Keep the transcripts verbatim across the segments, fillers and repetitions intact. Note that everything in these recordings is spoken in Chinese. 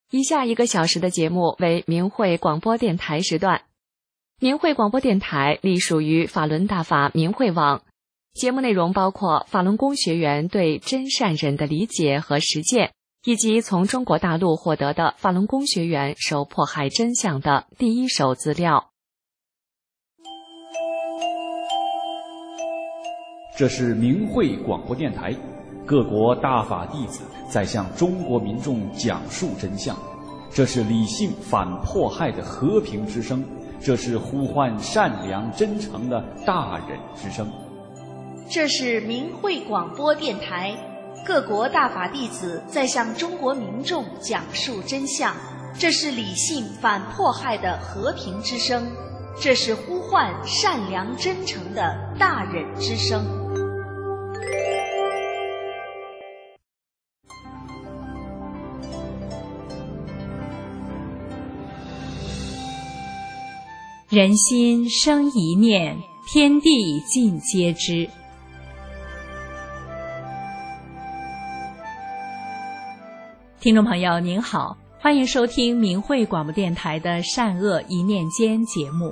以下一个小时的节目为明慧广播电台时段。明慧广播电台隶属于法轮大法明慧网，节目内容包括法轮功学员对真善忍的理解和实践，以及从中国大陆获得的法轮功学员受迫害真相的第一手资料。 这是明慧广播电台，各国大法弟子在向中国民众讲述真相，这是理性反迫害的和平之声，这是呼唤善良真诚的大忍之声。 这是明慧广播电台，各国大法弟子在向中国民众讲述真相，这是理性反迫害的和平之声，这是呼唤善良真诚的大忍之声。 人心生一念，天地尽皆知。听众朋友您好，欢迎收听明慧广播电台的善恶一念间节目。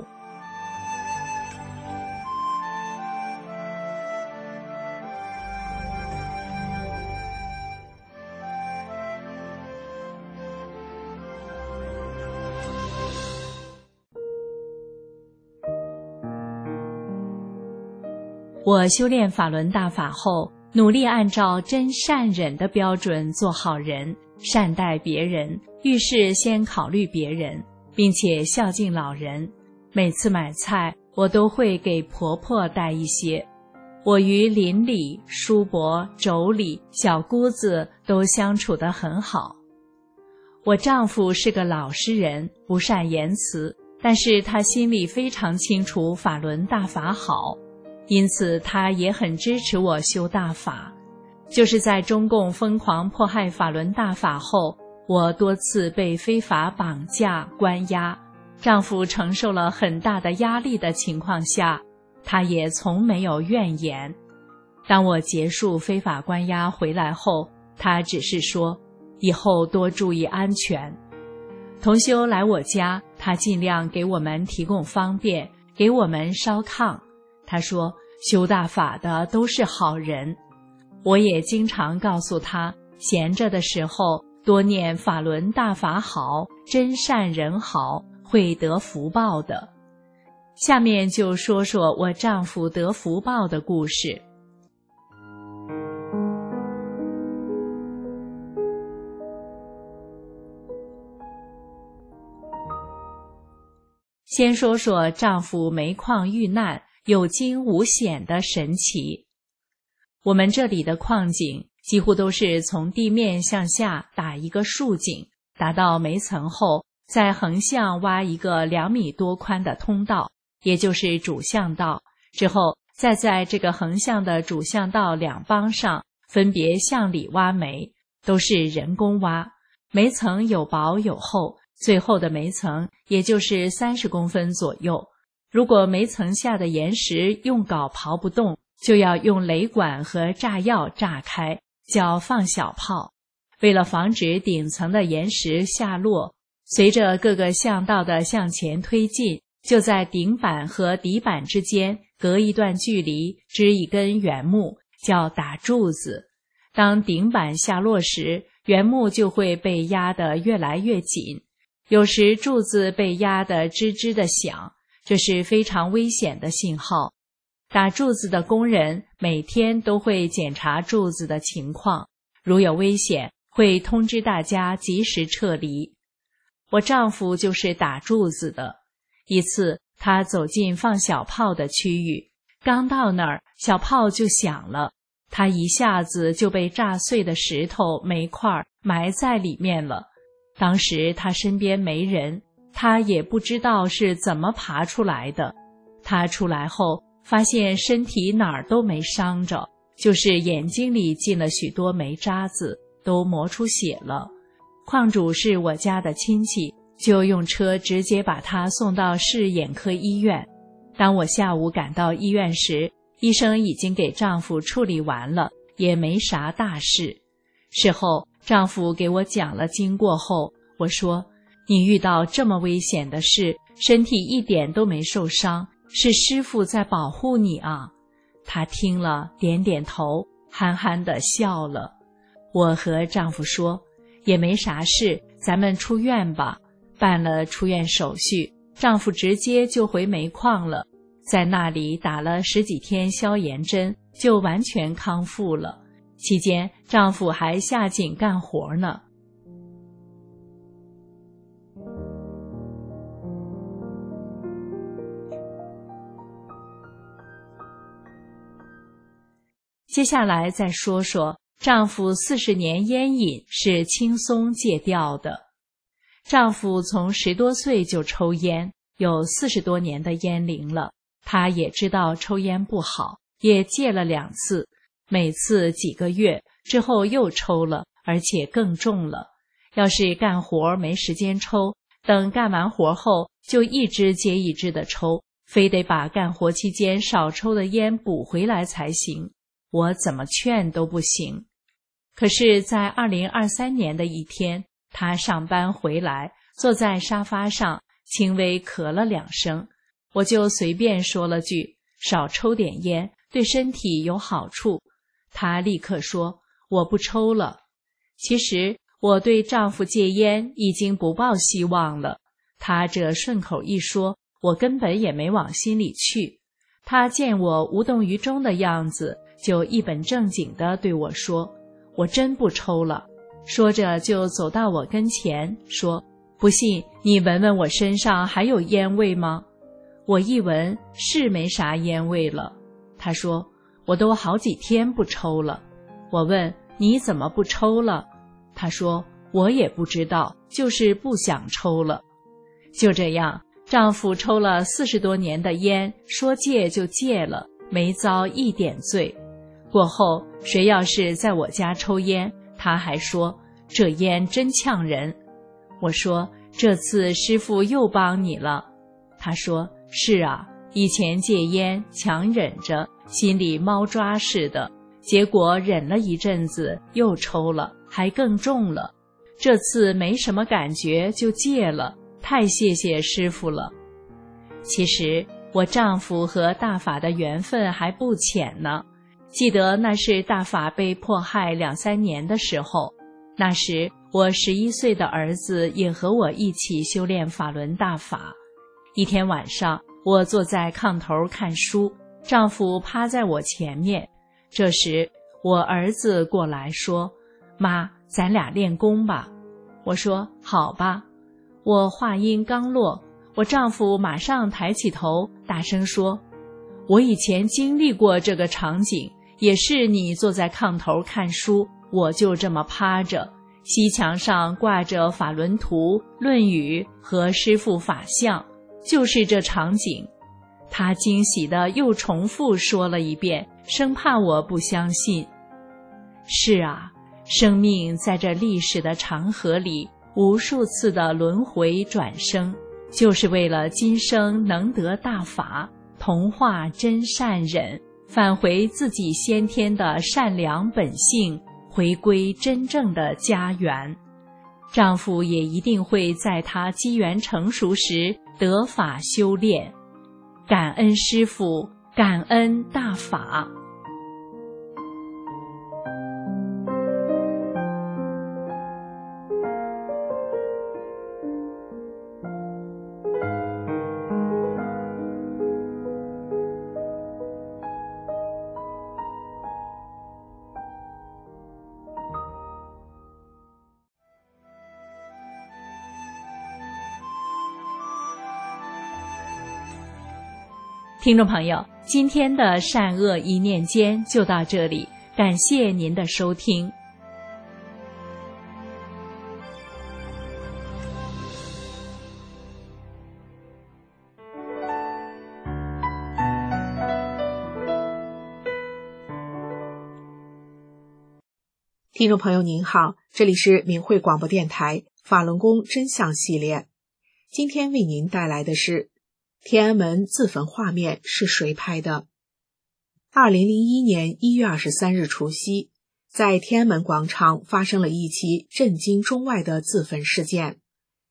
我修炼法轮大法后，努力按照真善忍的标准做好人，善待别人，遇事先考虑别人，并且孝敬老人。每次买菜，我都会给婆婆带一些。我与邻里、叔伯、妯娌、小姑子都相处得很好。我丈夫是个老实人，不善言辞，但是他心里非常清楚法轮大法好，因此他也很支持我修大法。就是在中共疯狂迫害法轮大法后，我多次被非法绑架关押，丈夫承受了很大的压力的情况下，他也从没有怨言。当我结束非法关押回来后，他只是说以后多注意安全。同修来我家，他尽量给我们提供方便，给我们烧炕。他说修大法的都是好人。我也经常告诉他，闲着的时候多念法轮大法好，真善人好，会得福报的。下面就说说我丈夫得福报的故事。先说说丈夫煤矿遇难有惊无险的神奇。我们这里的矿井几乎都是从地面向下打一个竖井，打到煤层后，再横向挖一个两米多宽的通道，也就是主巷道，之后再在这个横向的主巷道两帮上分别向里挖煤，都是人工挖，煤层有薄有厚，最厚的煤层也就是三十公分左右。如果煤层下的岩石用镐刨不动，就要用雷管和炸药炸开，叫放小炮。为了防止顶层的岩石下落，随着各个巷道的向前推进，就在顶板和底板之间隔一段距离支一根圆木，叫打柱子。当顶板下落时，圆木就会被压得越来越紧，有时柱子被压得吱吱地响，这是非常危险的信号。打柱子的工人每天都会检查柱子的情况，如有危险，会通知大家及时撤离。我丈夫就是打柱子的。一次，他走进放小炮的区域，刚到那儿，小炮就响了，他一下子就被炸碎的石头、煤块埋在里面了。当时他身边没人，他也不知道是怎么爬出来的。他出来后发现身体哪儿都没伤着，就是眼睛里进了许多煤渣子，都磨出血了。矿主是我家的亲戚，就用车直接把他送到市眼科医院。当我下午赶到医院时，医生已经给丈夫处理完了，也没啥大事。事后丈夫给我讲了经过后， 我说，你遇到这么危险的事，身体一点都没受伤，是师父在保护你啊。他听了点点头，憨憨地笑了。我和丈夫说，也没啥事，咱们出院吧。办了出院手续，丈夫直接就回煤矿了，在那里打了十几天消炎针，就完全康复了。期间丈夫还下井干活呢。接下来再说说丈夫四十年烟瘾是轻松戒掉的。丈夫从十多岁就抽烟，有四十多年的烟龄了。他也知道抽烟不好，也戒了两次，每次几个月之后又抽了，而且更重了。要是干活没时间抽，等干完活后就一支接一支的抽，非得把干活期间少抽的烟补回来才行。我怎么劝都不行。可是在二零二三年的一天，他上班回来，坐在沙发上，轻微咳了两声，我就随便说了句，少抽点烟，对身体有好处。他立刻说，我不抽了。其实我对丈夫戒烟已经不抱希望了，他这顺口一说，我根本也没往心里去。他见我无动于衷的样子，就一本正经地对我说，我真不抽了。说着就走到我跟前说，不信你闻闻我身上还有烟味吗？我一闻是没啥烟味了。他说，我都好几天不抽了。我问，你怎么不抽了？他说，我也不知道，就是不想抽了。就这样，丈夫抽了四十多年的烟，说戒就戒了，没遭一点罪。过后谁要是在我家抽烟，他还说，这烟真呛人。我说，这次师父又帮你了。他说，是啊，以前戒烟强忍着，心里猫抓似的，结果忍了一阵子又抽了，还更重了。这次没什么感觉就戒了，太谢谢师父了。其实我丈夫和大法的缘分还不浅呢。记得那是大法被迫害两三年的时候，那时我十一岁的儿子也和我一起修炼法轮大法。一天晚上，我坐在炕头看书，丈夫趴在我前面。这时我儿子过来说，妈，咱俩练功吧。我说，好吧。我话音刚落，我丈夫马上抬起头，大声说，我以前经历过这个场景，也是你坐在炕头看书，我就这么趴着，西墙上挂着法轮图、论语和师父法像，就是这场景。他惊喜地又重复说了一遍，生怕我不相信。是啊，生命在这历史的长河里无数次的轮回转生，就是为了今生能得大法，同化真善忍，返回自己先天的善良本性，回归真正的家园。丈夫也一定会在他机缘成熟时得法修炼。感恩师父，感恩大法。听众朋友，今天的善恶一念间就到这里，感谢您的收听。 听众朋友您好，这里是明慧广播电台法轮功真相系列，今天为您带来的是天安门自焚画面是谁拍的？二零零一年一月二十三日除夕，在天安门广场发生了一起震惊中外的自焚事件。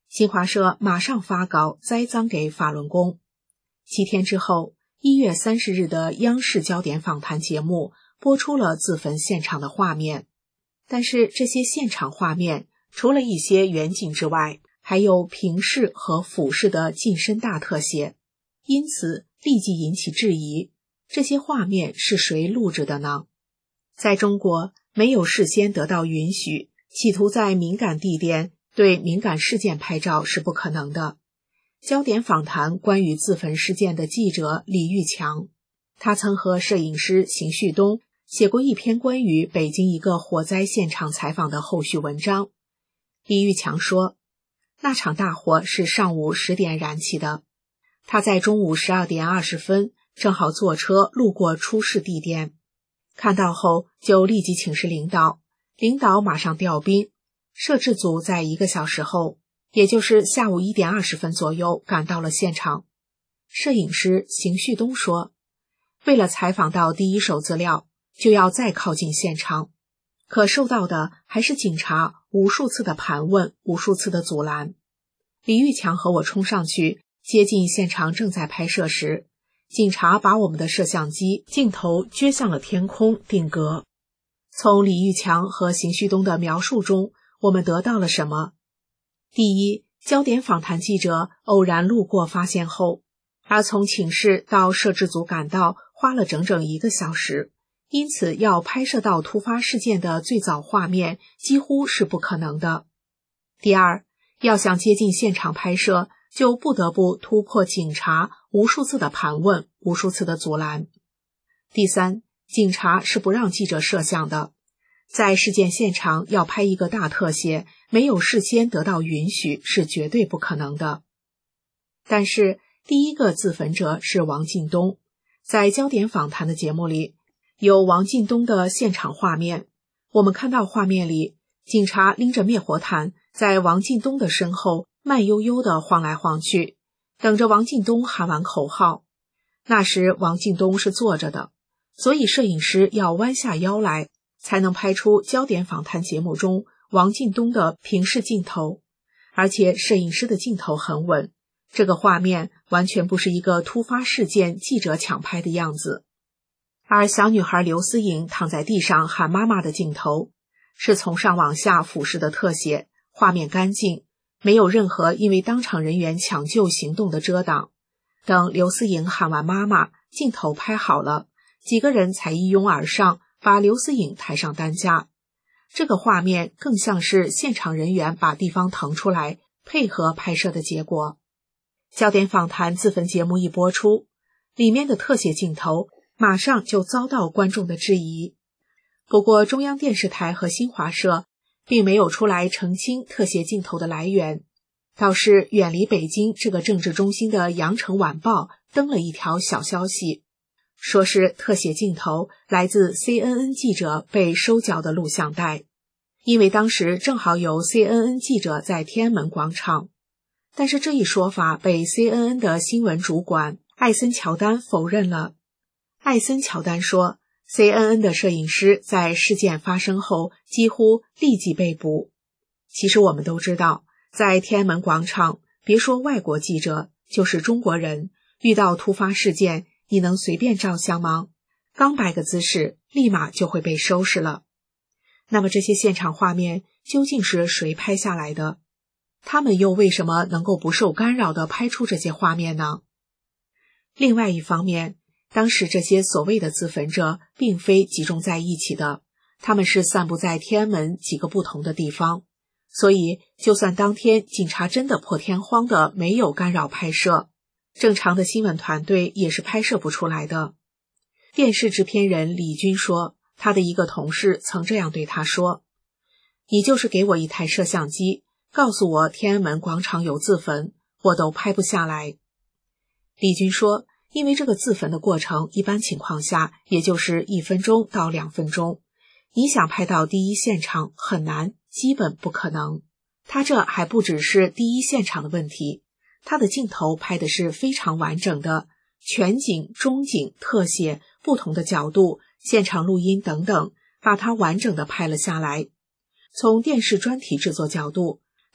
新华社马上发稿栽赃给法轮功。七天之后，一月三十日的央视焦点访谈节目播出了自焚现场的画面，但是这些现场画面除了一些远景之外，还有平视和俯视的近身大特写，因此立即引起质疑，这些画面是谁录制的呢？在中国，没有事先得到允许，企图在敏感地点对敏感事件拍照是不可能的。焦点访谈关于自焚事件的记者李玉强，他曾和摄影师邢旭东写过一篇关于北京一个火灾现场采访的后续文章。李玉强说，那场大火是上午十点燃起的，他在中午十二点二十分正好坐车路过出事地点，看到后就立即请示领导，领导马上调兵，摄制组在一个小时后，也就是下午一点二十分左右赶到了现场。摄影师邢旭东说，为了采访到第一手资料，就要再靠近现场，可受到的还是警察无数次的盘问，无数次的阻拦。李玉强和我冲上去，接近现场正在拍摄时，警察把我们的摄像机镜头撅向了天空定格。从李玉强和邢旭东的描述中，我们得到了什么？第一，焦点访谈记者偶然路过发现后，而从请示到摄制组赶到花了整整一个小时，因此要拍摄到突发事件的最早画面几乎是不可能的。第二，要想接近现场拍摄，就不得不突破警察无数次的盘问，无数次的阻拦。第三，警察是不让记者摄像的，在事件现场要拍一个大特写，没有事先得到允许是绝对不可能的。但是第一个自焚者是王进东，在焦点访谈的节目里有王进东的现场画面，我们看到画面里警察拎着灭火毯在王进东的身后慢悠悠地晃来晃去，等着王进东喊完口号。那时王进东是坐着的，所以摄影师要弯下腰来，才能拍出焦点访谈节目中王进东的平视镜头，而且摄影师的镜头很稳，这个画面完全不是一个突发事件记者抢拍的样子。而小女孩刘思颖躺在地上喊妈妈的镜头，是从上往下俯视的特写，画面干净，没有任何因为当场人员抢救行动的遮挡。等刘思颖喊完妈妈，镜头拍好了，几个人才一拥而上，把刘思颖抬上担架。这个画面更像是现场人员把地方腾出来，配合拍摄的结果。焦点访谈自焚节目一播出，里面的特写镜头马上就遭到观众的质疑。不过中央电视台和新华社并没有出来澄清特写镜头的来源，倒是远离北京这个政治中心的羊城晚报登了一条小消息，说是特写镜头来自 C N N 记者被收缴的录像带，因为当时正好有 C N N 记者在天安门广场。但是这一说法被 C N N 的新闻主管艾森乔丹否认了。艾森乔丹说， C N N 的摄影师在事件发生后几乎立即被捕。其实我们都知道，在天安门广场，别说外国记者，就是中国人，遇到突发事件，你能随便照相吗？刚摆个姿势，立马就会被收拾了。那么这些现场画面究竟是谁拍下来的？他们又为什么能够不受干扰地拍出这些画面呢？另外一方面，当时这些所谓的自焚者并非集中在一起的，他们是散布在天安门几个不同的地方，所以就算当天警察真的破天荒的没有干扰拍摄，正常的新闻团队也是拍摄不出来的。电视制片人李军说，他的一个同事曾这样对他说，你就是给我一台摄像机，告诉我天安门广场有自焚，我都拍不下来。李军说，因为这个自焚的过程一般情况下也就是一分钟到两分钟，你想拍到第一现场很难，基本不可能。他这还不只是第一现场的问题，他的镜头拍的是非常完整的，全景、中景、特写、不同的角度、现场录音等等，把它完整的拍了下来。从电视专题制作角度，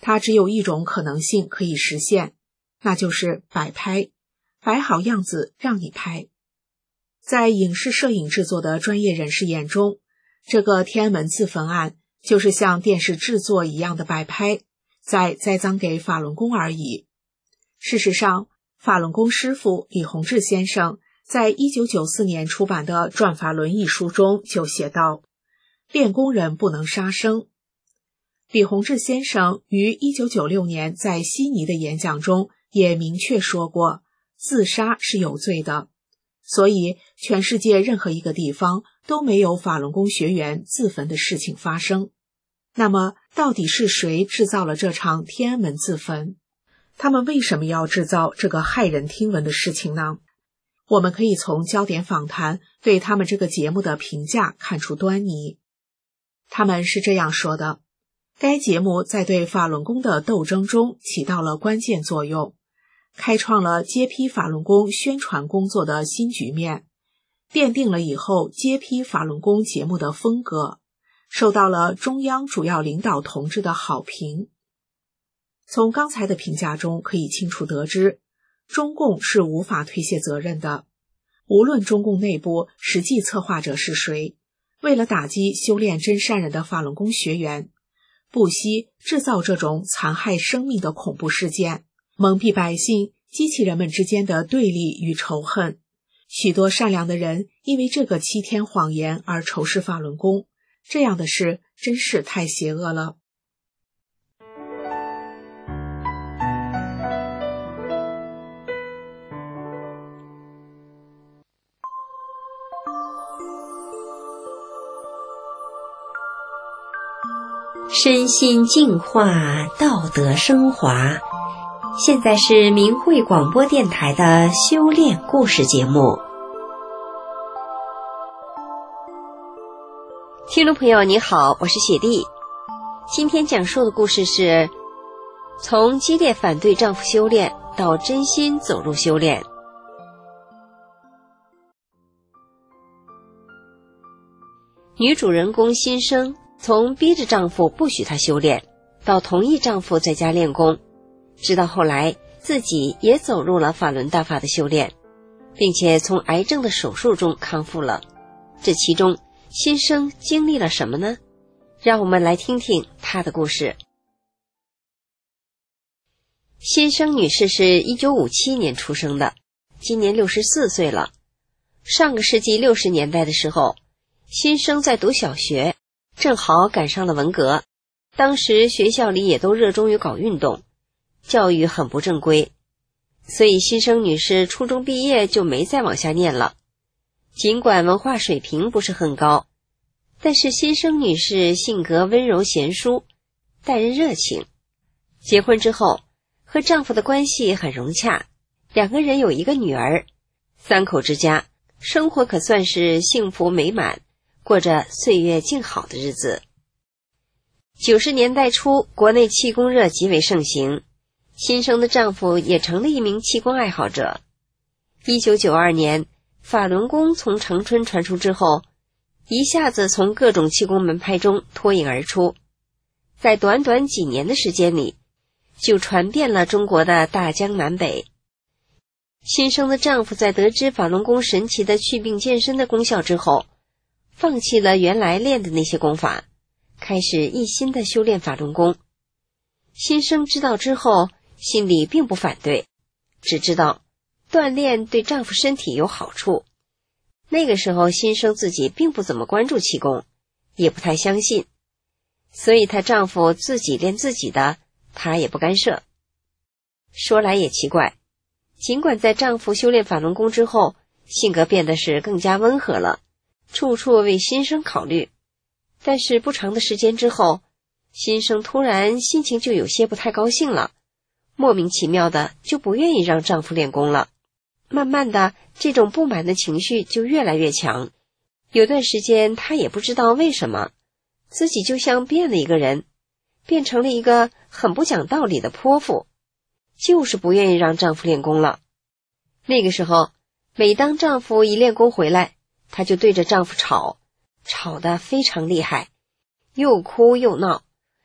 它只有一种可能性可以实现，那就是摆拍，摆好样子让你拍。在影视摄影制作的专业人士眼中，这个天安门自焚案就是像电视制作一样的摆拍，在栽赃给法轮功而已。事实上，法轮功师父李洪志先生在一九九四年出版的《转法轮》一书中就写道，练功人不能杀生。李洪志先生于一九九六年在悉尼的演讲中也明确说过，自杀是有罪的，所以全世界任何一个地方都没有法轮功学员自焚的事情发生。那么，到底是谁制造了这场天安门自焚？他们为什么要制造这个骇人听闻的事情呢？我们可以从焦点访谈对他们这个节目的评价看出端倪。他们是这样说的：该节目在对法轮功的斗争中起到了关键作用，开创了揭批法轮功宣传工作的新局面，奠定了以后揭批法轮功节目的风格，受到了中央主要领导同志的好评。从刚才的评价中可以清楚得知，中共是无法推卸责任的。无论中共内部实际策划者是谁，为了打击修炼真善人的法轮功学员，不惜制造这种残害生命的恐怖事件，蒙蔽百姓，激起人们之间的对立与仇恨。许多善良的人因为这个欺天谎言而仇视法轮功，这样的事真是太邪恶了。 身心净化，道德升华。现在是明慧广播电台的修炼故事节目。听众朋友你好，我是雪莉。今天讲述的故事是从激烈反对丈夫修炼到真心走入修炼。女主人公心生从逼着丈夫不许她修炼，到同意丈夫在家练功，直到后来自己也走入了法轮大法的修炼，并且从癌症的手术中康复了。这其中心生经历了什么呢？让我们来听听她的故事。心生女士是一九五七年出生的，今年六十四岁了。上个世纪六十年代的时候，心生在读小学，正好赶上了文革，当时学校里也都热衷于搞运动，教育很不正规，所以心生女士初中毕业就没再往下念了。尽管文化水平不是很高，但是心生女士性格温柔贤淑，待人热情。结婚之后，和丈夫的关系很融洽，两个人有一个女儿，三口之家，生活可算是幸福美满，过着岁月静好的日子。九十年代初，国内气功热极为盛行，心生的丈夫也成了一名气功爱好者。一九九二年，法轮功从长春传出之后，一下子从各种气功门派中脱颖而出，在短短几年的时间里，就传遍了中国的大江南北。心生的丈夫在得知法轮功神奇的祛病健身的功效之后，放弃了原来练的那些功法，开始一心的修炼法轮功。心生知道之后，心里并不反对，只知道锻炼对丈夫身体有好处。那个时候心生自己并不怎么关注气功，也不太相信，所以她丈夫自己练自己的，她也不干涉。说来也奇怪，尽管在丈夫修炼法轮功之后，性格变得是更加温和了，处处为心生考虑，但是不长的时间之后，心生突然心情就有些不太高兴了，莫名其妙的就不愿意让丈夫练功了。慢慢的，这种不满的情绪就越来越强，有段时间她也不知道为什么，自己就像变了一个人，变成了一个很不讲道理的泼妇，就是不愿意让丈夫练功了。那个时候，每当丈夫一练功回来，她就对着丈夫吵，吵得非常厉害，又哭又闹，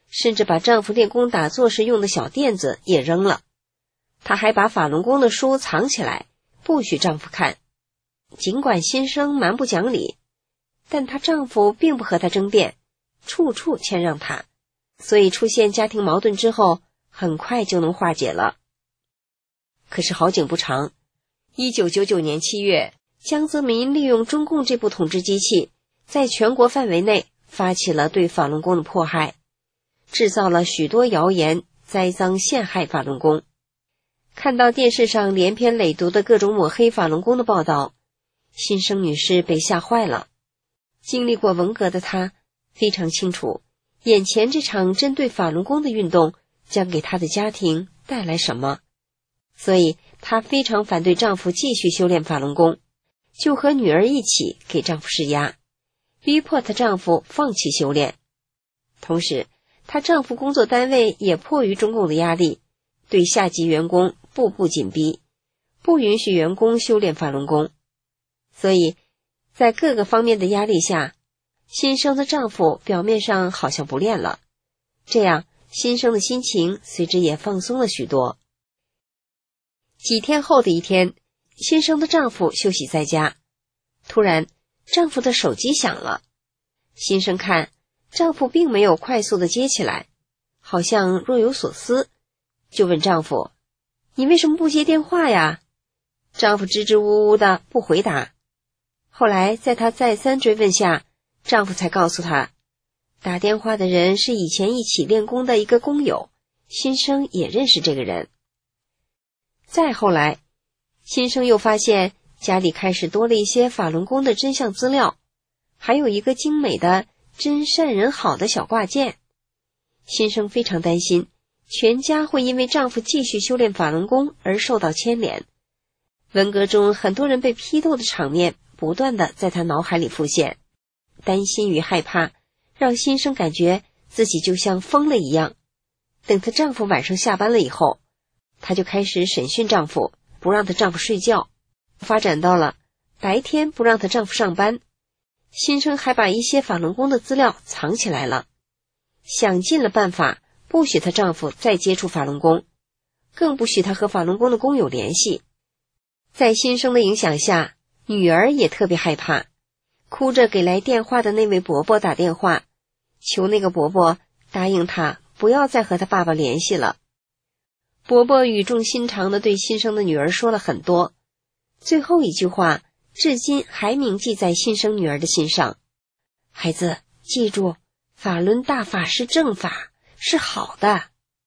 甚至把丈夫练功打坐时用的小垫子也扔了。她还把法轮功的书藏起来，不许丈夫看。尽管先生蛮不讲理，但她丈夫并不和她争辩，处处谦让她，所以出现家庭矛盾之后，很快就能化解了。可是好景不长，一九九九年七月，江泽民利用中共这部统治机器，在全国范围内发起了对法轮功的迫害，制造了许多谣言，栽赃陷害法轮功。看到电视上连篇累牍的各种抹黑法轮功的报道，新生女士被吓坏了。经历过文革的她非常清楚，眼前这场针对法轮功的运动将给她的家庭带来什么，所以她非常反对丈夫继续修炼法轮功，就和女儿一起给丈夫施压，逼迫她丈夫放弃修炼。同时，她丈夫工作单位也迫于中共的压力，对下级员工步步紧逼，不允许员工修炼法轮功。所以在各个方面的压力下，新生的丈夫表面上好像不练了，这样新生的心情随之也放松了许多。几天后的一天，新生的丈夫休息在家，突然丈夫的手机响了。新生看丈夫并没有快速地接起来，好像若有所思，就问丈夫：你为什么不接电话呀？丈夫支支吾吾的不回答。后来在她再三追问下，丈夫才告诉她，打电话的人是以前一起练功的一个工友，新生也认识这个人。再后来，新生又发现家里开始多了一些法轮功的真相资料，还有一个精美的真善人好的小挂件。新生非常担心全家会因为丈夫继续修炼法轮功而受到牵连。文革中很多人被批斗的场面不断地在她脑海里浮现，担心与害怕让新生感觉自己就像疯了一样。等她丈夫晚上下班了以后，她就开始审讯丈夫，不让她丈夫睡觉，发展到了白天不让她丈夫上班。新生还把一些法轮功的资料藏起来了，想尽了办法不许她丈夫再接触法轮功，更不许她和法轮功的工友联系。在新生的影响下，女儿也特别害怕，哭着给来电话的那位伯伯打电话，求那个伯伯答应她不要再和她爸爸联系了。伯伯语重心长地对新生的女儿说了很多，最后一句话至今还铭记在新生女儿的心上：孩子，记住，法轮大法是正法，是好的。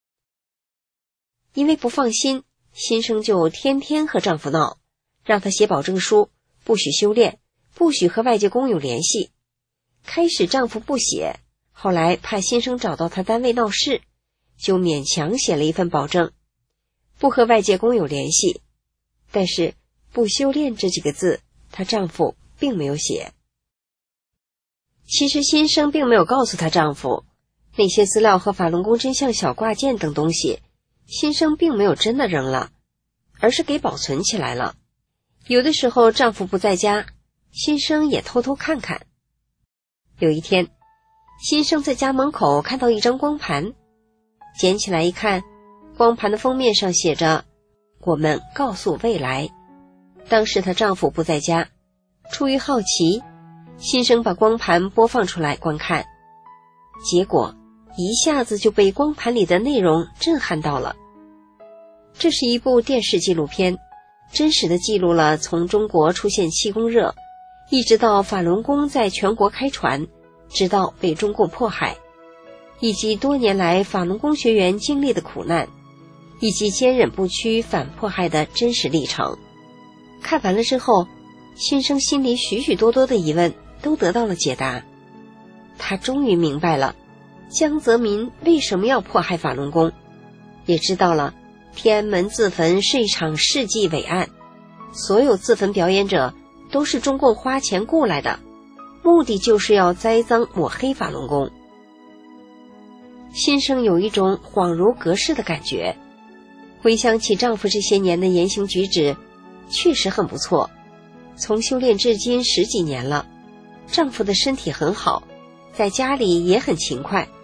因为不放心，新生就天天和丈夫闹，让他写保证书，不许修炼，不许和外界工友联系。开始丈夫不写，后来怕新生找到他单位闹事，就勉强写了一份保证，不和外界工友联系。但是不修炼这几个字，她丈夫并没有写。其实新生并没有告诉她丈夫，那些资料和法轮功真相小挂件等东西，新生并没有真的扔了，而是给保存起来了。有的时候丈夫不在家，新生也偷偷看看。有一天，新生在家门口看到一张光盘，捡起来一看，光盘的封面上写着我们告诉未来。当时她丈夫不在家，出于好奇，新生把光盘播放出来观看，结果一下子就被光盘里的内容震撼到了。这是一部电视纪录片，真实的记录了从中国出现气功热，一直到法轮功在全国开传，直到被中共迫害，以及多年来法轮功学员经历的苦难，以及坚忍不屈反迫害的真实历程。看完了之后，新生心里许许多多的疑问都得到了解答。他终于明白了江泽民为什么要迫害法轮功，也知道了天安门自焚是一场世纪伟案，所有自焚表演者都是中共花钱雇来的，目的就是要栽赃抹黑法轮功。新生有一种恍如隔世的感觉，回想起丈夫这些年的言行举止，确实很不错。从修炼至今十几年了，丈夫的身体很好，在家里也很勤快，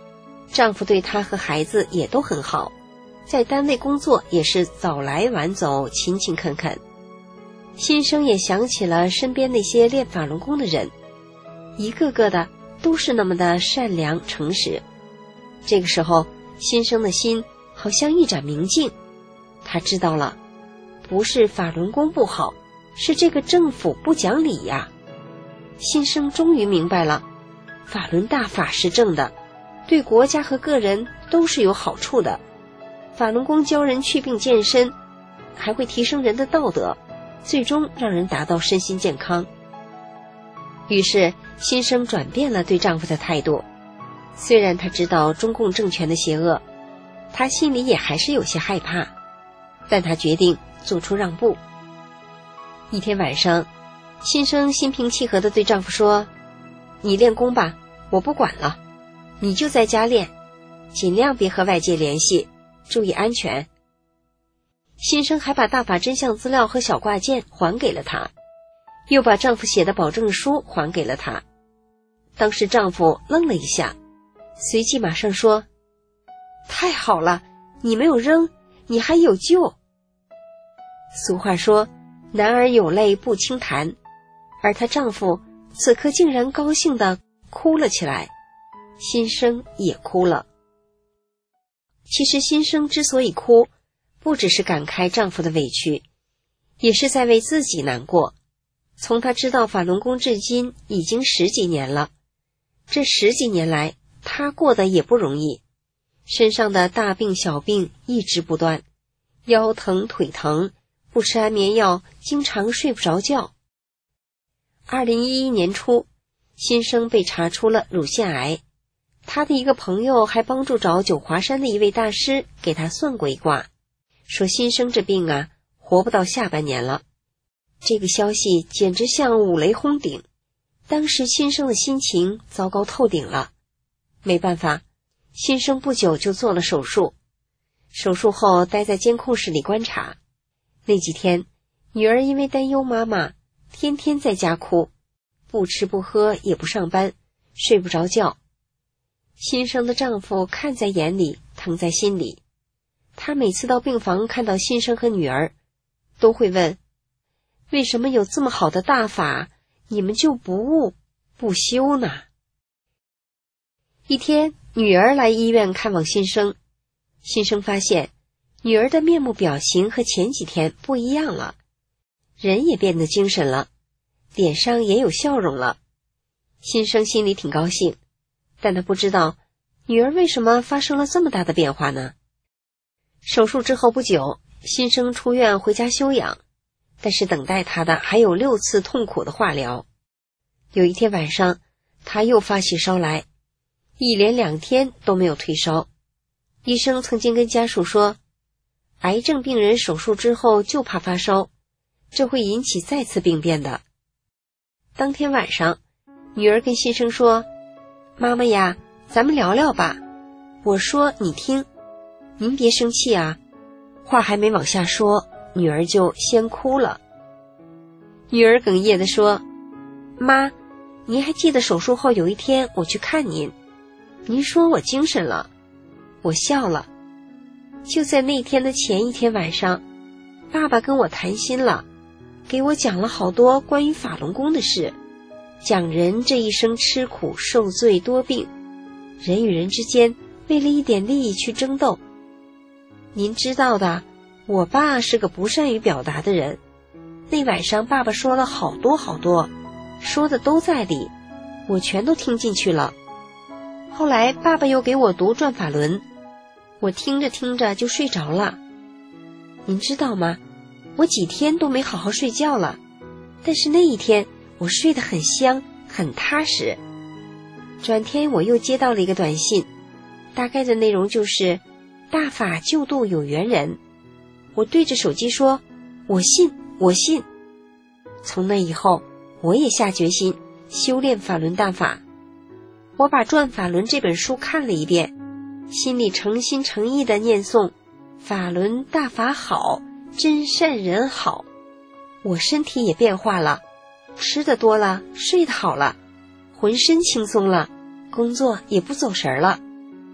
丈夫对她和孩子也都很好，在单位工作也是早来晚走，勤勤恳恳。新生也想起了身边那些练法轮功的人，一个个的都是那么的善良诚实。这个时候，新生的心好像一盏明镜，他知道了，不是法轮功不好，是这个政府不讲理呀。新生终于明白了，法轮大法是正的，对国家和个人都是有好处的。法轮功教人祛病健身，还会提升人的道德，最终让人达到身心健康。于是新生转变了对丈夫的态度，虽然她知道中共政权的邪恶，她心里也还是有些害怕，但她决定做出让步。一天晚上，新生心平气和地对丈夫说，你练功吧，我不管了，你就在家练，尽量别和外界联系，注意安全。新生还把大法真相资料和小挂件还给了她，又把丈夫写的保证书还给了她。当时丈夫愣了一下，随即马上说，太好了，你没有扔，你还有救。俗话说，男儿有泪不轻弹，而她丈夫此刻竟然高兴地哭了起来，新生也哭了。其实新生之所以哭，不只是感慨丈夫的委屈，也是在为自己难过。从她知道法轮功至今已经十几年了，这十几年来她过得也不容易，身上的大病小病一直不断，腰疼腿疼，不吃安眠药，经常睡不着觉。二零一一年初，新生被查出了乳腺癌，他的一个朋友还帮助找九华山的一位大师给他算过一卦，说新生这病啊，活不到下半年了。这个消息简直像五雷轰顶，当时新生的心情糟糕透顶了。没办法，新生不久就做了手术，手术后待在监控室里观察。那几天，女儿因为担忧妈妈，天天在家哭，不吃不喝也不上班，睡不着觉。新生的丈夫看在眼里，疼在心里。他每次到病房看到新生和女儿，都会问，为什么有这么好的大法，你们就不悟不修呢？一天，女儿来医院看望新生，新生发现女儿的面目表情和前几天不一样了，人也变得精神了，脸上也有笑容了。新生心里挺高兴，但他不知道女儿为什么发生了这么大的变化呢？手术之后不久，新生出院回家休养，但是等待他的还有六次痛苦的化疗。有一天晚上，他又发起烧来，一连两天都没有退烧。医生曾经跟家属说，癌症病人手术之后就怕发烧，这会引起再次病变的。当天晚上，女儿跟新生说，妈妈呀，咱们聊聊吧，我说你听，您别生气啊。话还没往下说，女儿就先哭了。女儿哽咽地说，妈，您还记得手术后有一天我去看您，您说我精神了，我笑了。就在那天的前一天晚上，爸爸跟我谈心了，给我讲了好多关于法轮功的事，讲人这一生吃苦受罪多病，人与人之间为了一点利益去争斗。您知道的，我爸是个不善于表达的人，那晚上爸爸说了好多好多，说的都在理，我全都听进去了。后来爸爸又给我读转法轮，我听着听着就睡着了。您知道吗，我几天都没好好睡觉了，但是那一天我睡得很香很踏实。转天我又接到了一个短信，大概的内容就是大法救度有缘人。我对着手机说，我信我信。从那以后，我也下决心修炼法轮大法。我把《转法轮》这本书看了一遍，心里诚心诚意地念诵，法轮大法好，真善人好。我身体也变化了，吃得多了，睡得好了，浑身轻松了，工作也不走神了。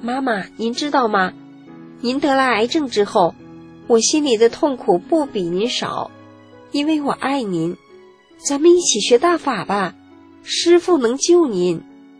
妈妈，您知道吗？您得了癌症之后，我心里的痛苦不比您少，因为我爱您。咱们一起学大法吧，师父能救您。”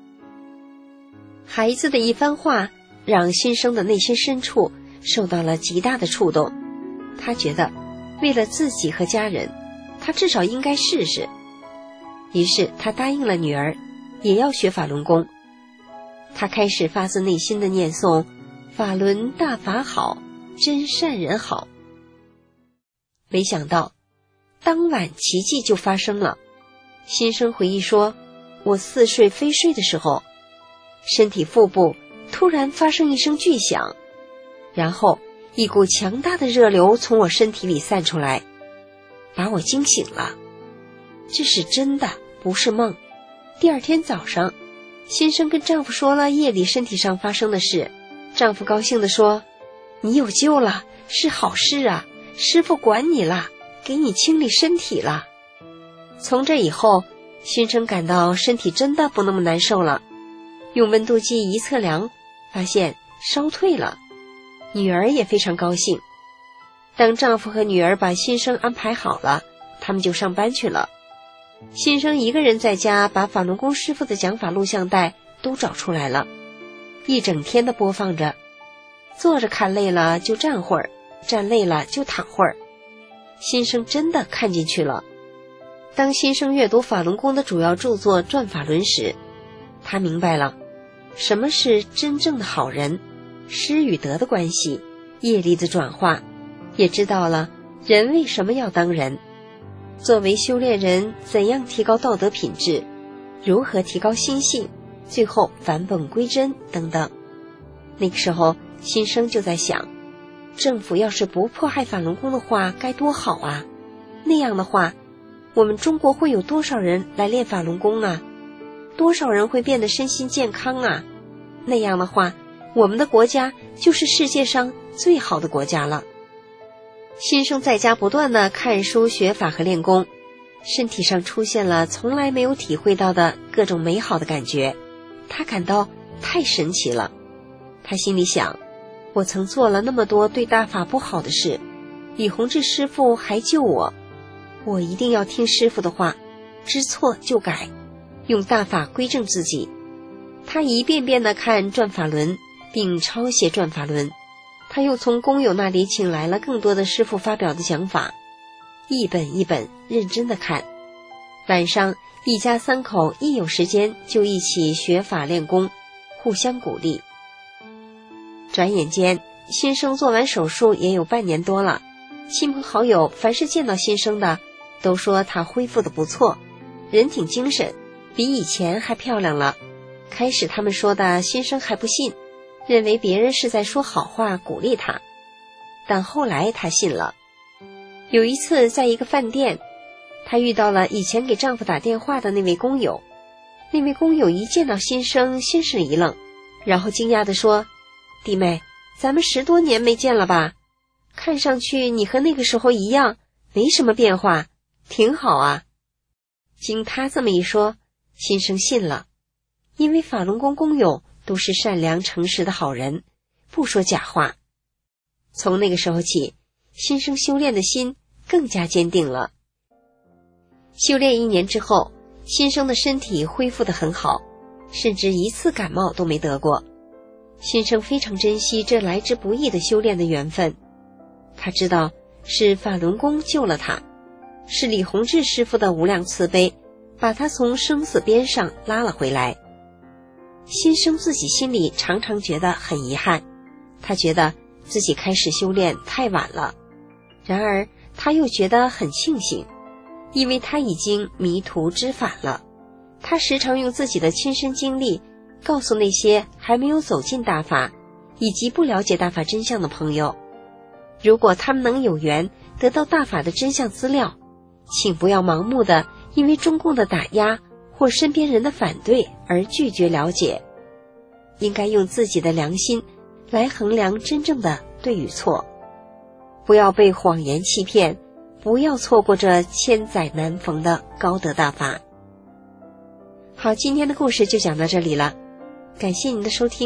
孩子的一番话让新生的内心深处受到了极大的触动，他觉得为了自己和家人，他至少应该试试。于是他答应了女儿也要学法轮功。他开始发自内心的念诵法轮大法好，真善人好。没想到当晚奇迹就发生了。新生回忆说，我似睡非睡的时候，身体腹部突然发生一声巨响，然后一股强大的热流从我身体里散出来，把我惊醒了。这是真的，不是梦。第二天早上，新生跟丈夫说了夜里身体上发生的事。丈夫高兴地说，你有救了，是好事啊，师父管你了，给你清理身体了。从这以后，新生感到身体真的不那么难受了，用温度计一测量，发现烧退了。女儿也非常高兴。当丈夫和女儿把新生安排好了，他们就上班去了。新生一个人在家把法轮功师父的讲法录像带都找出来了，一整天的播放着，坐着看累了就站会儿，站累了就躺会儿。新生真的看进去了。当新生阅读法轮功的主要著作《转法轮》时，他明白了什么是真正的好人，失与得的关系，业力的转化，也知道了人为什么要当人，作为修炼人怎样提高道德品质，如何提高心性，最后返本归真等等。那个时候新生就在想，政府要是不迫害法轮功的话该多好啊，那样的话我们中国会有多少人来练法轮功啊，多少人会变得身心健康啊，那样的话我们的国家就是世界上最好的国家了。新生在家不断地看书学法和练功，身体上出现了从来没有体会到的各种美好的感觉，他感到太神奇了。他心里想，我曾做了那么多对大法不好的事，李洪志师父还救我，我一定要听师父的话，知错就改，用大法归正自己。他一遍遍地看转法轮，并抄写转法轮。他又从工友那里请来了更多的师父发表的讲法，一本一本认真地看。晚上一家三口一有时间就一起学法练功，互相鼓励。转眼间新生做完手术也有半年多了，亲朋好友凡是见到新生的都说他恢复得不错，人挺精神，比以前还漂亮了。开始他们说的新生还不信，认为别人是在说好话鼓励他，但后来他信了。有一次在一个饭店，他遇到了以前给丈夫打电话的那位工友。那位工友一见到新生先是一愣，然后惊讶地说，弟妹，咱们十多年没见了吧，看上去你和那个时候一样，没什么变化，挺好啊。经他这么一说，新生信了，因为法轮功工友都是善良诚实的好人，不说假话。从那个时候起，新生修炼的心更加坚定了。修炼一年之后，新生的身体恢复得很好，甚至一次感冒都没得过。新生非常珍惜这来之不易的修炼的缘分，他知道是法轮功救了他，是李洪志师父的无量慈悲把他从生死边上拉了回来。新生自己心里常常觉得很遗憾，他觉得自己开始修炼太晚了，然而他又觉得很庆幸，因为他已经迷途知返了。他时常用自己的亲身经历告诉那些还没有走进大法以及不了解大法真相的朋友，如果他们能有缘得到大法的真相资料，请不要盲目的因为中共的打压或身边人的反对而拒绝了解，应该用自己的良心来衡量真正的对与错，不要被谎言欺骗，不要错过这千载难逢的高德大法。好，今天的故事就讲到这里了，感谢您的收听，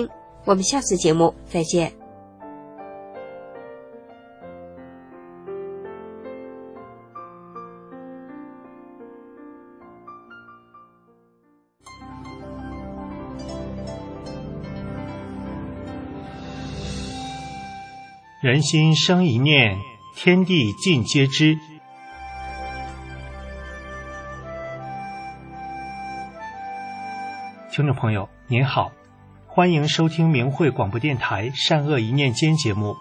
我们下次节目再见。 人心生一念，天地尽皆知。听众朋友您好，欢迎收听明慧广播电台善恶一念间节目。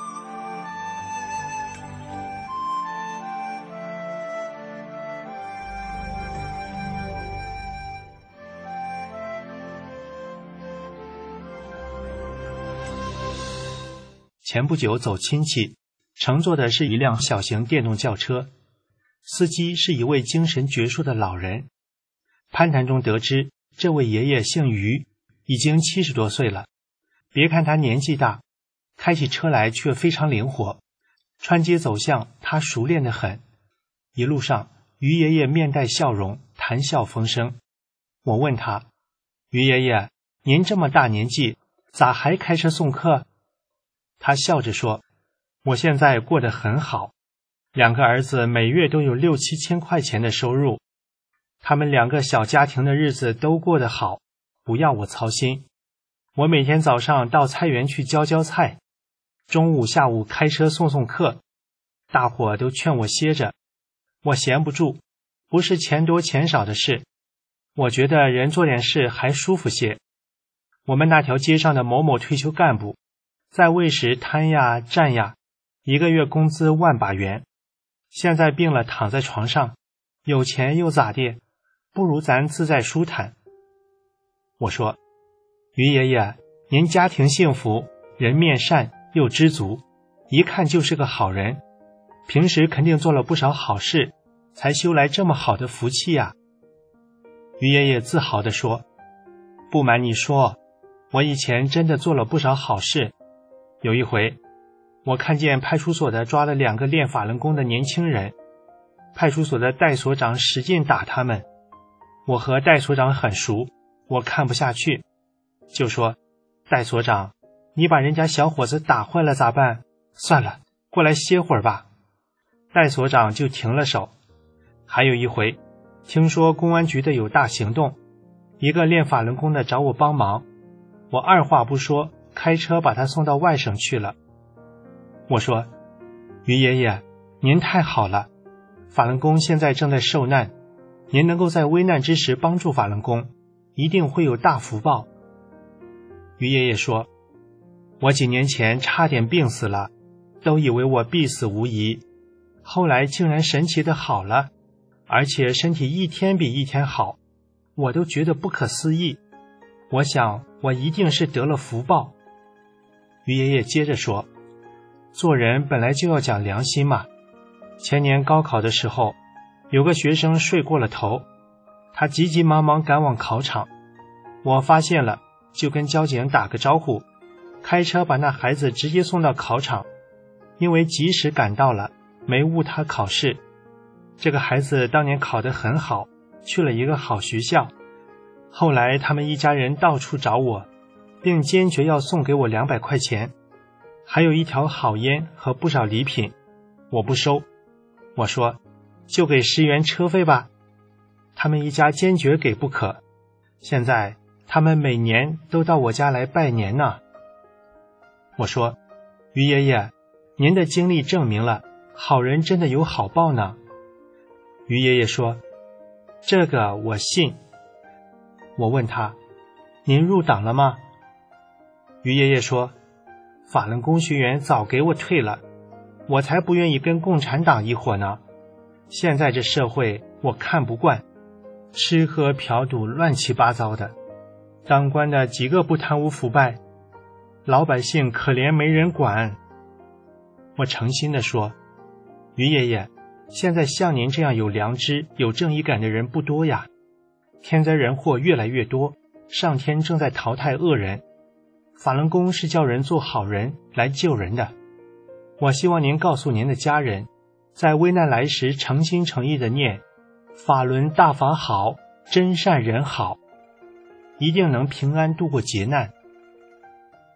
前不久走亲戚，乘坐的是一辆小型电动轿车，司机是一位精神矍铄的老人。攀谈中得知，这位爷爷姓于，已经七十多岁了。别看他年纪大，开起车来却非常灵活，穿街走巷他熟练得很。一路上，于爷爷面带笑容，谈笑风生。我问他：“于爷爷，您这么大年纪，咋还开车送客？”他笑着说：“我现在过得很好，两个儿子每月都有六七千块钱的收入，他们两个小家庭的日子都过得好，不要我操心。我每天早上到菜园去浇浇菜，中午下午开车送送客，大伙都劝我歇着，我闲不住，不是钱多钱少的事，我觉得人做点事还舒服些。我们那条街上的某某退休干部，在卫时摊呀站呀，一个月工资万把元，现在病了躺在床上，有钱又咋地，不如咱自在舒坦。”我说：“于爷爷，您家庭幸福，人面善又知足，一看就是个好人，平时肯定做了不少好事，才修来这么好的福气呀。”于爷爷自豪地说：“不瞒你说，我以前真的做了不少好事。有一回，我看见派出所的抓了两个练法轮功的年轻人，派出所的戴所长使劲打他们。我和戴所长很熟，我看不下去，就说：戴所长，你把人家小伙子打坏了咋办？算了，过来歇会儿吧。戴所长就停了手。还有一回，听说公安局的有大行动，一个练法轮功的找我帮忙，我二话不说，开车把他送到外省去了。我说：于爷爷，您太好了，法轮功现在正在受难，您能够在危难之时帮助法轮功，一定会有大福报。于爷爷说：我几年前差点病死了，都以为我必死无疑，后来竟然神奇的好了，而且身体一天比一天好，我都觉得不可思议。我想我一定是得了福报。于爷爷接着说：做人本来就要讲良心嘛。前年高考的时候，有个学生睡过了头，他急急忙忙赶往考场，我发现了，就跟交警打个招呼，开车把那孩子直接送到考场，因为及时赶到了，没误他考试。这个孩子当年考得很好，去了一个好学校，后来他们一家人到处找我，并坚决要送给我两百块钱，还有一条好烟和不少礼品，我不收。我说就给十元车费吧，他们一家坚决给不可。现在他们每年都到我家来拜年呢。我说：于爷爷，您的经历证明了好人真的有好报呢。于爷爷说：这个我信。我问他：您入党了吗？于爷爷说：法轮功学员早给我退了，我才不愿意跟共产党一伙呢。现在这社会我看不惯，吃喝嫖赌乱七八糟的，当官的几个不贪污腐败，老百姓可怜没人管。我诚心地说：于爷爷，现在像您这样有良知有正义感的人不多呀，天灾人祸越来越多，上天正在淘汰恶人，法轮功是叫人做好人来救人的。我希望您告诉您的家人，在危难来时诚心诚意的念法轮大法好，真善人好，一定能平安度过劫难。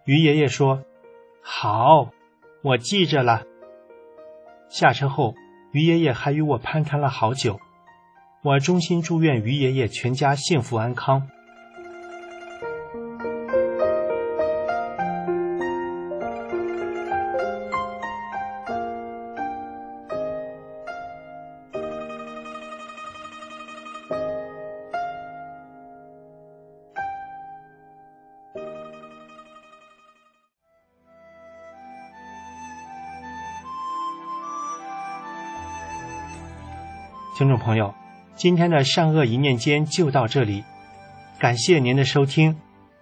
于爷爷说：“好，我记着了。”下车后，于爷爷还与我攀谈了好久。我衷心祝愿于爷爷全家幸福安康。听众朋友，今天的善恶一念间就到这里，感谢您的收听。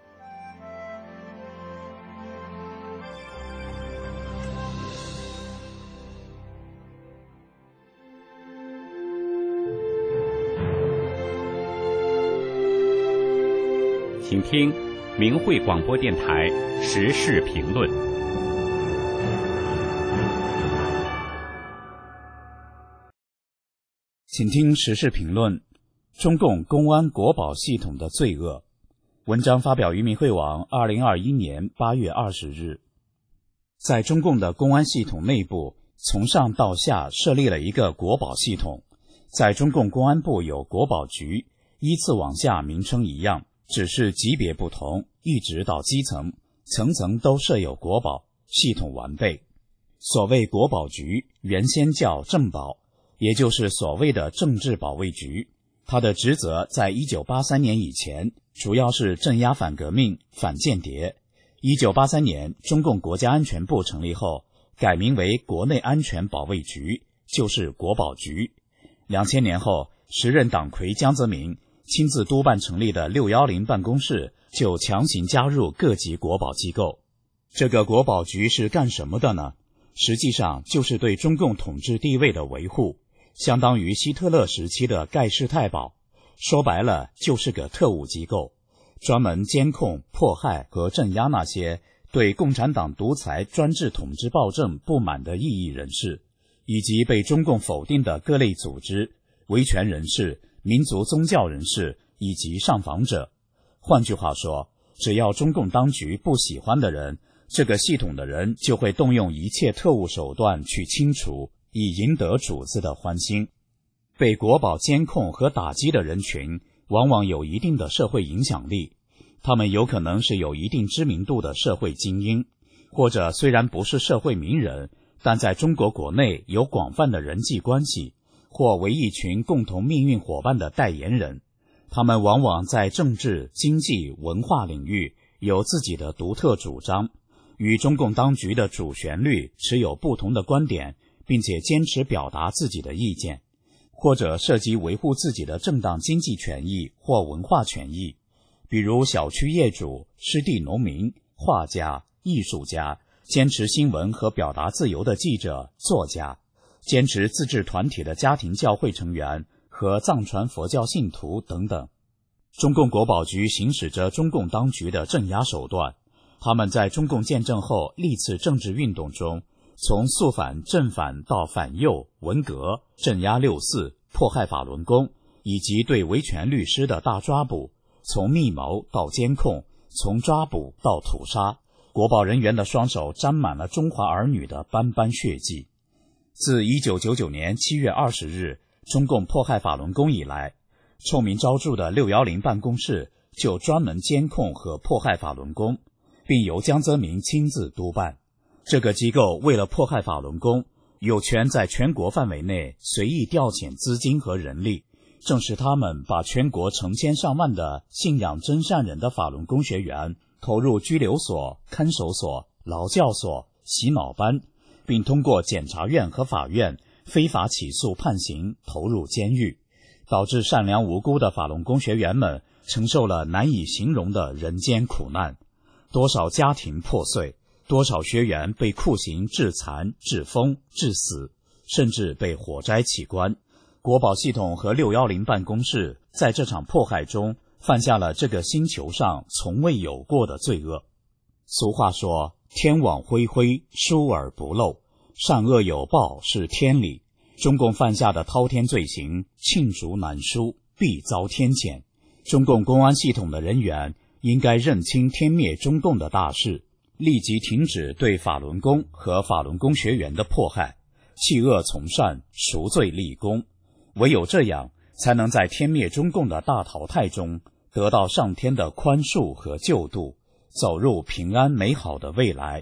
请听明慧广播电台时事评论。 请听时事评论：中共公安国保系统的罪恶。文章发表于明慧网，二零二一年八月二十日。在中共的公安系统内部，从上到下设立了一个国保系统。在中共公安部有国保局，依次往下名称一样，只是级别不同，一直到基层，层层都设有国保，系统完备。所谓国保局，原先叫政保，也就是所谓的政治保卫局。它的职责在一九八三年以前主要是镇压反革命、反间谍。一九八三年中共国家安全部成立后，改名为国内安全保卫局，就是国保局。两千年后，时任党魁江泽民亲自督办成立的六一零办公室就强行加入各级国保机构。这个国保局是干什么的呢？实际上就是对中共统治地位的维护，相当于希特勒时期的盖世太保，说白了就是个特务机构，专门监控、迫害和镇压那些对共产党独裁专制统治暴政不满的异议人士，以及被中共否定的各类组织、维权人士、民族宗教人士以及上访者。换句话说，只要中共当局不喜欢的人，这个系统的人就会动用一切特务手段去清除，以赢得主子的欢心。被国保监控和打击的人群往往有一定的社会影响力，他们有可能是有一定知名度的社会精英，或者虽然不是社会名人，但在中国国内有广泛的人际关系，或为一群共同命运伙伴的代言人。他们往往在政治、经济、文化领域有自己的独特主张，与中共当局的主旋律持有不同的观点，并且坚持表达自己的意见，或者涉及维护自己的正当经济权益或文化权益，比如小区业主、湿地农民、画家、艺术家，坚持新闻和表达自由的记者、作家，坚持自治团体的家庭教会成员和藏传佛教信徒等等。中共国保局行使着中共当局的镇压手段，他们在中共建政后历次政治运动中，从肃反、正反到反右、文革、镇压六四、迫害法轮功，以及对维权律师的大抓捕，从密谋到监控，从抓捕到屠杀，国保人员的双手沾满了中华儿女的斑斑血迹。自一九九九年七月二十日中共迫害法轮功以来，臭名昭著的六一零办公室就专门监控和迫害法轮功，并由江泽民亲自督办。这个机构为了迫害法轮功，有权在全国范围内随意调遣资金和人力，正是他们把全国成千上万的信仰真善人的法轮功学员投入拘留所、看守所、劳教所、洗脑班，并通过检察院和法院非法起诉判刑，投入监狱，导致善良无辜的法轮功学员们承受了难以形容的人间苦难。多少家庭破碎，多少学员被酷刑致残、致疯、致死，甚至被火灾起关。国保系统和六一零办公室在这场迫害中犯下了这个星球上从未有过的罪恶。俗话说，天网恢恢，疏而不漏，善恶有报是天理。中共犯下的滔天罪行，罄竹难书，必遭天谴。中共公安系统的人员应该认清天灭中共的大事， 立即停止对法轮功和法轮功学员的迫害，弃恶从善，赎罪立功。唯有这样，才能在天灭中共的大淘汰中得到上天的宽恕和救度，走入平安美好的未来。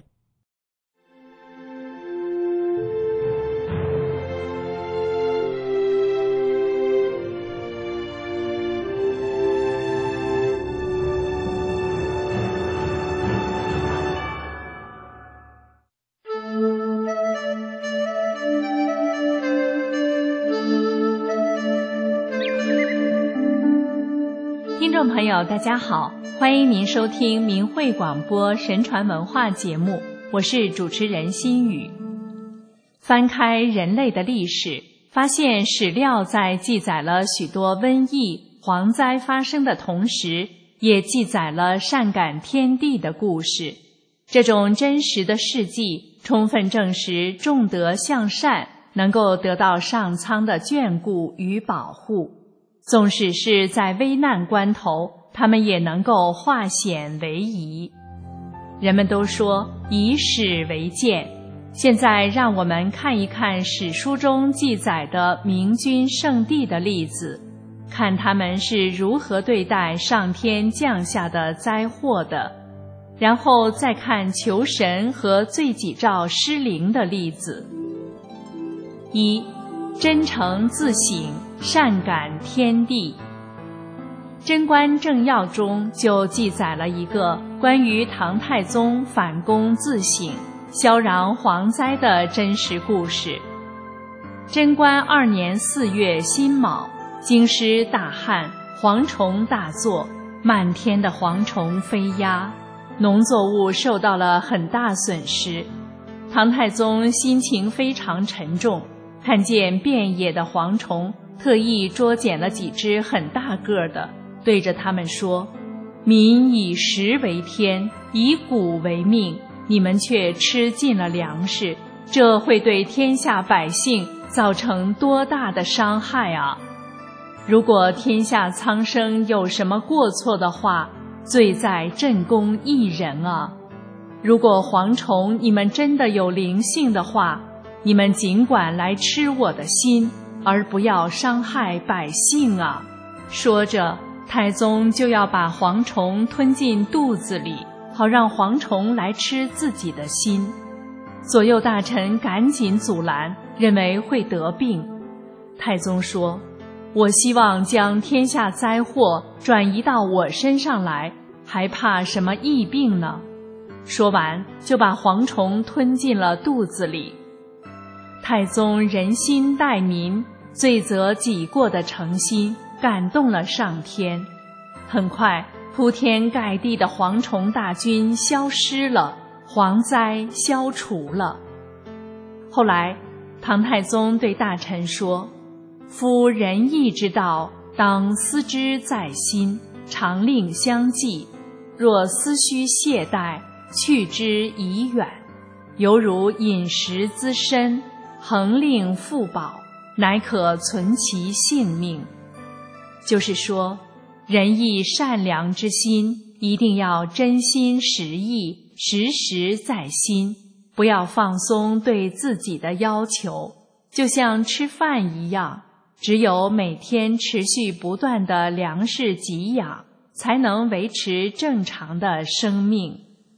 听众朋友大家好，欢迎您收听明慧广播神传文化节目，我是主持人心雨。翻开人类的历史，发现史料在记载了许多瘟疫、蝗灾发生的同时，也记载了善感天地的故事。这种真实的事迹充分证实众德向善能够得到上苍的眷顾与保护，纵使是在危难关头，他们也能够化险为夷。人们都说以史为鉴，现在让我们看一看史书中记载的明君圣帝的例子，看他们是如何对待上天降下的灾祸的，然后再看求神和罪己诏失灵的例子。一、真诚自省，善感天地。贞观政要中就记载了一个关于唐太宗反躬自省、消攘蝗灾的真实故事。贞观二年四月辛卯，京师大旱，蝗虫大作，漫天的蝗虫飞压，农作物受到了很大损失。唐太宗心情非常沉重，看见遍野的蝗虫，特意捉捡了几只很大个的，对着他们说：民以食为天，以谷为命，你们却吃尽了粮食，这会对天下百姓造成多大的伤害啊！如果天下苍生有什么过错的话，罪在朕公一人啊！如果蝗虫你们真的有灵性的话，你们尽管来吃我的心，而不要伤害百姓啊！说着，太宗就要把蝗虫吞进肚子里，好让蝗虫来吃自己的心。左右大臣赶紧阻拦，认为会得病。太宗说：我希望将天下灾祸转移到我身上来，还怕什么疫病呢？说完，就把蝗虫吞进了肚子里。太宗仁心待民，罪责己过的诚心感动了上天。很快，铺天盖地的蝗虫大军消失了，蝗灾消除了。后来，唐太宗对大臣说：夫仁义之道，当思之在心，常令相继。若思须懈怠，去之已远。犹如饮食滋身，恒令腹饱，乃可存其性命。就是说，仁义善良之心一定要真心实意，时时在心，不要放松对自己的要求，就像吃饭一样，只有每天持续不断的粮食给养，才能维持正常的生命。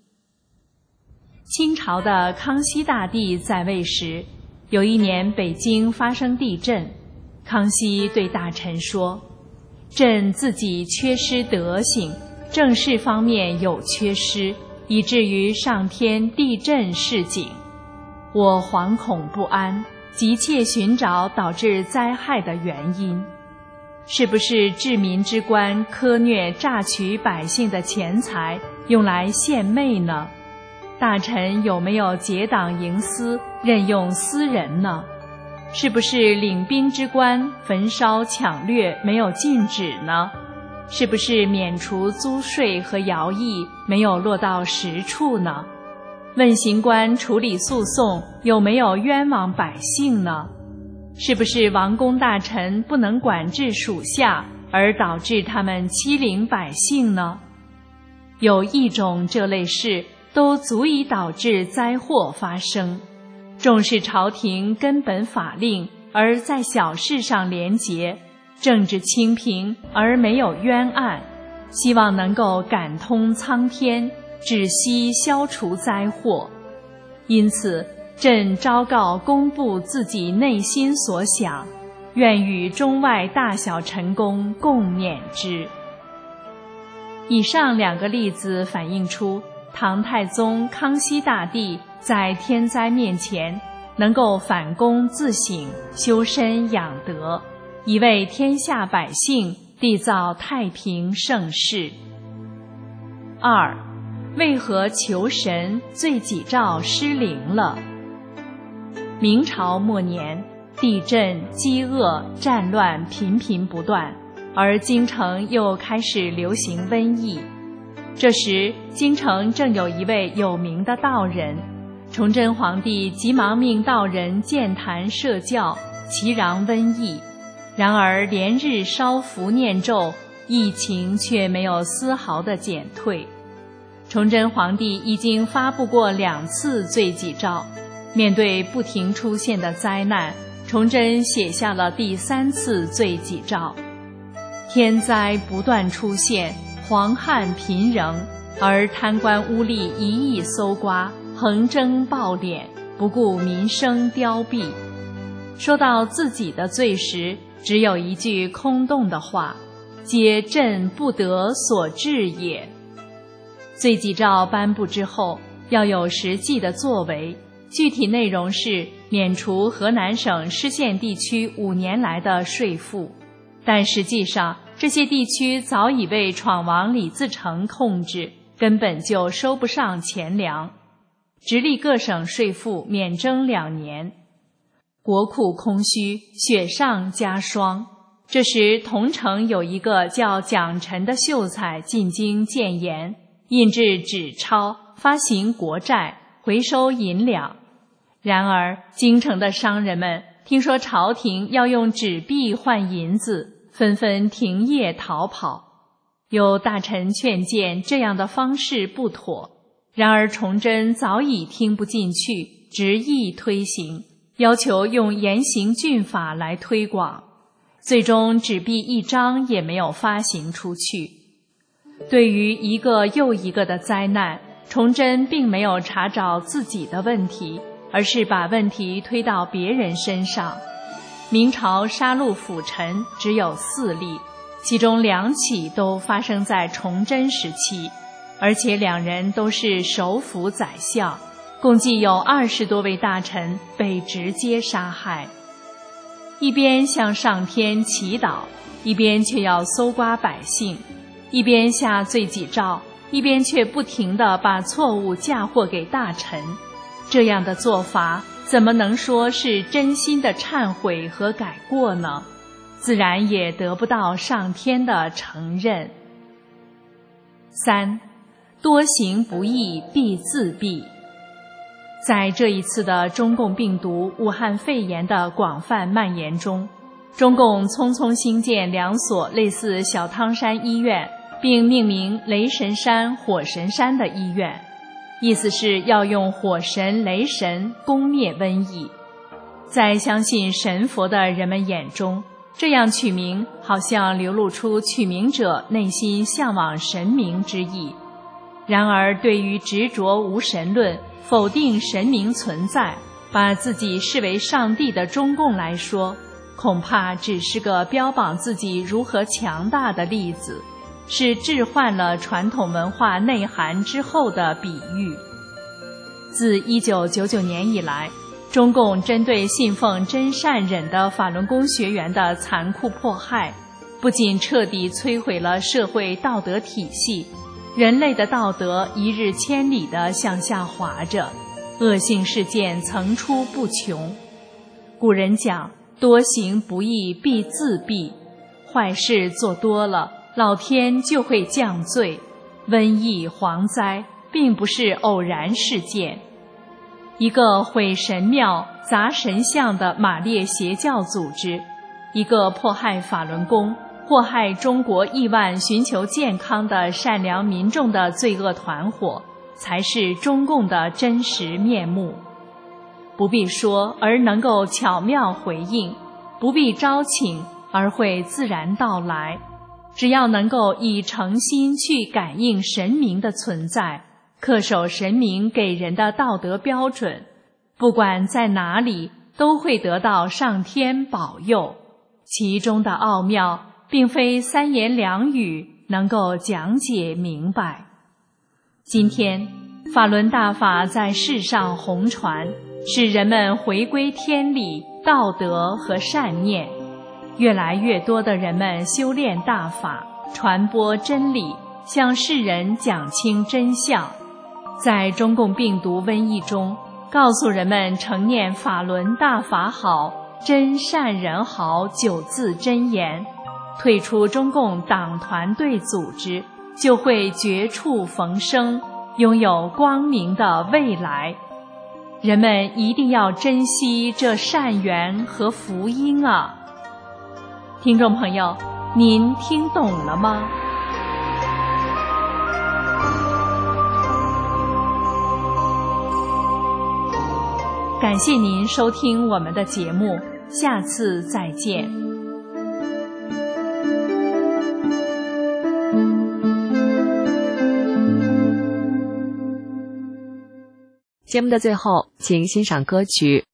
清朝的康熙大帝在位时，有一年北京发生地震，康熙对大臣说：朕自己缺失德行，政事方面有缺失，以至于上天地震示警。我惶恐不安，急切寻找导致灾害的原因。是不是治民之官苛虐榨取百姓的钱财，用来献媚呢？大臣有没有结党营私，任用私人呢？是不是领兵之官焚烧抢掠没有禁止呢？是不是免除租税和徭役没有落到实处呢？问刑官处理诉讼有没有冤枉百姓呢？是不是王公大臣不能管制属下，而导致他们欺凌百姓呢？有一种这类事， 都足以导致灾祸发生。重视朝廷根本法令，而在小事上廉洁，政治清平而没有冤案，希望能够感通苍天，止息消除灾祸。因此朕昭告公布自己内心所想，愿与中外大小臣工共勉之。以上两个例子反映出唐太宗康熙大帝在天灾面前能够反躬自省，修身养德，以为天下百姓缔造太平盛世。二，为何求神罪己诏失灵了？明朝末年，地震、饥饿、战乱频频不断，而京城又开始流行瘟疫。这时京城正有一位有名的道人，崇祯皇帝急忙命道人建坛设教，祈禳瘟疫。然而连日烧符念咒，疫情却没有丝毫的减退。崇祯皇帝已经发布过两次罪己诏，面对不停出现的灾难，崇祯写下了第三次罪己诏。天灾不断出现，黄旱频仍，而贪官污吏一意搜刮，横征暴敛，不顾民生凋敝。说到自己的罪时，只有一句空洞的话：皆朕不得所致也。罪己诏颁布之后，要有实际的作为，具体内容是免除河南省失县地区五年来的税赋，但实际上这些地区早已被闯王李自成控制，根本就收不上钱粮，直隶各省税赋免征两年，国库空虚，雪上加霜。这时桐城有一个叫蒋臣的秀才进京谏言，印制纸钞，发行国债，回收银两。然而京城的商人们听说朝廷要用纸币换银子，纷纷停业逃跑。有大臣劝谏这样的方式不妥，然而崇祯早已听不进去，执意推行，要求用严刑峻法来推广。最终纸币一张也没有发行出去。对于一个又一个的灾难，崇祯并没有查找自己的问题，而是把问题推到别人身上。明朝杀戮辅臣只有四例，其中两起都发生在崇祯时期，而且两人都是首辅宰相，共计有二十多位大臣被直接杀害。一边向上天祈祷，一边却要搜刮百姓；一边下罪己诏，一边却不停地把错误嫁祸给大臣。这样的做法怎么能说是真心的忏悔和改过呢？自然也得不到上天的承认。三，多行不义必自毙。在这一次的中共病毒武汉肺炎的广泛蔓延中，中共匆匆兴建两所类似小汤山医院，并命名雷神山、火神山的医院，意思是要用火神、雷神攻灭瘟疫。在相信神佛的人们眼中，这样取名好像流露出取名者内心向往神明之意。然而对于执着无神论、否定神明存在，把自己视为上帝的中共来说，恐怕只是个标榜自己如何强大的例子，是置换了传统文化内涵之后的比喻。自一九九九年以来，中共针对信奉真善忍的法轮功学员的残酷迫害，不仅彻底摧毁了社会道德体系，人类的道德一日千里地向下滑着，恶性事件层出不穷。古人讲，多行不义必自毙，坏事做多了，老天就会降罪。瘟疫、蝗灾并不是偶然事件。一个毁神庙、砸神像的马列邪教组织，一个迫害法轮功、祸害中国亿万寻求健康的善良民众的罪恶团伙， 才是中共的真实面目。不必说而能够巧妙回应，不必招请而会自然到来。只要能够以诚心去感应神明的存在，恪守神明给人的道德标准，不管在哪里都会得到上天保佑。其中的奥妙并非三言两语能够讲解明白。今天法轮大法在世上弘传，使人们回归天理、道德和善念。越来越多的人们修炼大法，传播真理，向世人讲清真相。在中共病毒瘟疫中，告诉人们承念法轮大法好，真善人好九字真言，退出中共党团队组织，就会绝处逢生，拥有光明的未来。人们一定要珍惜这善缘和福音啊！听众朋友，您听懂了吗？感谢您收听我们的节目，下次再见。 节目的最后，请欣赏歌曲。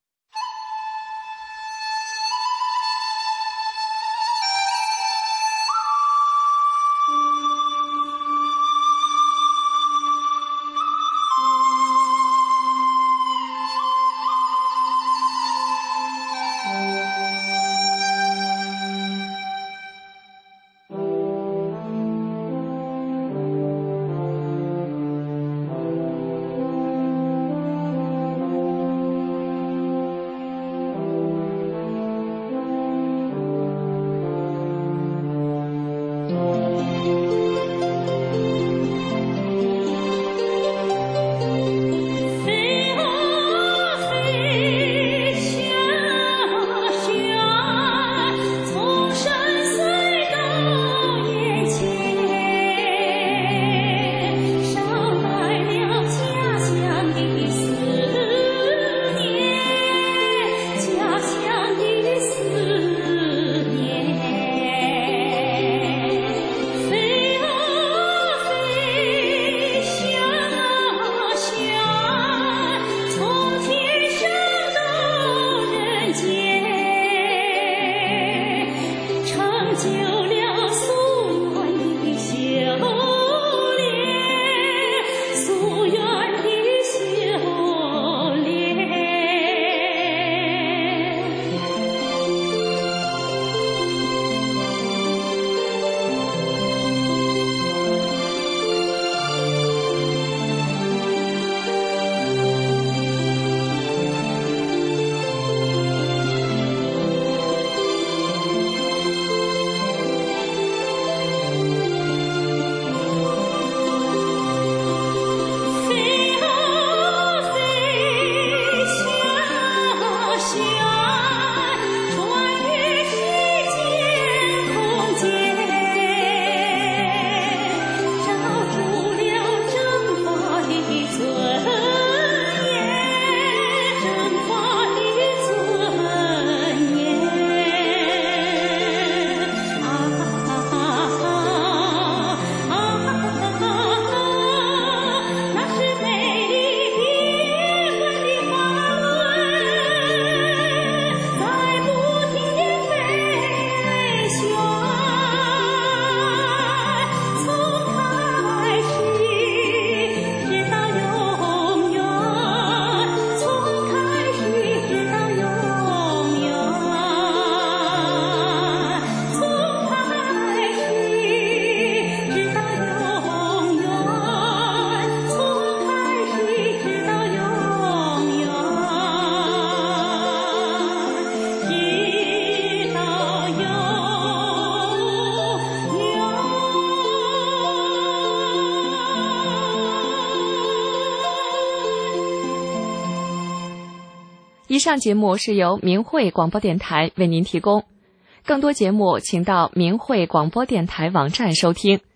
以上节目是由明慧广播电台为您提供，更多节目请到明慧广播电台网站收听。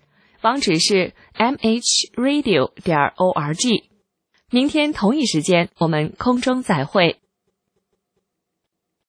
网址是 m h radio 点 org。明天同一时间，我们空中再会。